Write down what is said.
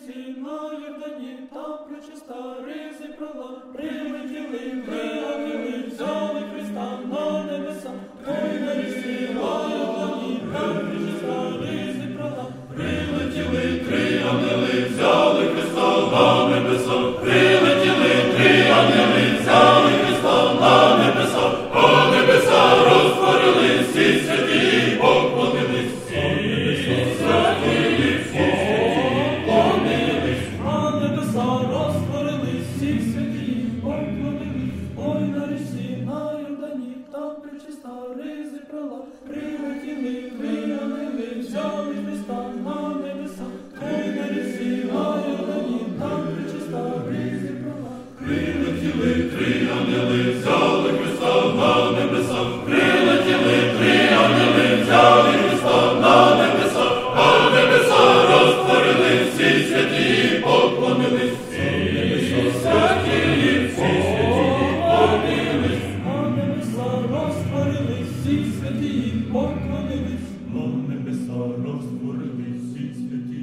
річці на Йордані, там пречиста ризи пролила, прилетіли три ангели, взяли Христа на небеса, той на річці на Йордані, там пречиста ризи пролила, прилетіли три ангели, взяли Христа на небеса, прилетіли три ангели, взяли Христа на небеса, по небеса розтворили, всі святі поклонились, всі святі, всі святі поклонились, на небеса розтворились, всі святі поклонились, ой на річці на Йордані, там пречиста ризи пролила, прилетіли три ангели, взяли Христа на небеса, ой на річці на Йордані, там пречиста ризи пролила, прилетіли три ангели, взяли Христа на небеса, прилетіли три ангели, взяли Христа на небеса, а небеса розтворили, всі святі поклонились, всі святі, всі святі поклонились, а небеса розтворились, всі святі поклонились, а небеса розтворились, всі святі